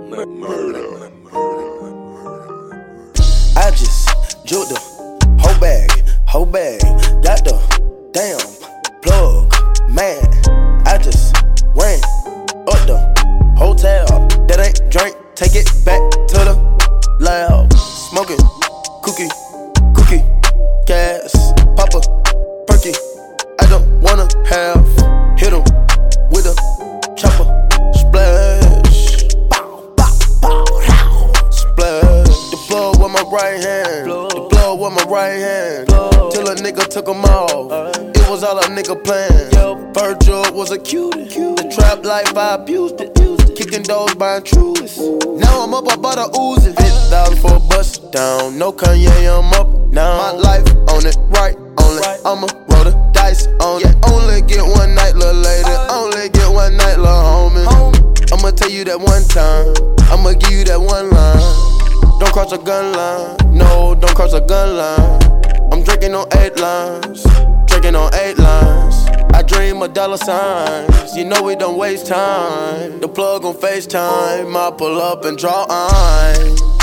I just juked the whole bag, got the damn plug, man. I just ran up the hotel, that ain't drink, take it back to the lab. Smoking cookie, gas, pop a perky. I don't wanna have, hit 'em with a chopper, splash, bow, bow, bow, splash. The plug with my right hand, the plug with my right hand, till a nigga took 'em off. It was all a nigga plan. Virgil was a cutie, the trap life I abused it, kicking doors by intruders. Now I'm up about a Uzi, 50,000 for a bust down. No Kanye, I'm up now. My life on it, right on it. I'ma roll the dice on it. Only get one night, little lady. Only get one night, little homie. I'ma tell you that one time. I'ma give you that one line. Don't cross a gun line. No, don't cross a gun line. I'm drinking on 8 lines. Drinking on 8 lines. I dream of dollar signs. You know we don't waste time. The plug on FaceTime. I pull up and draw eyes.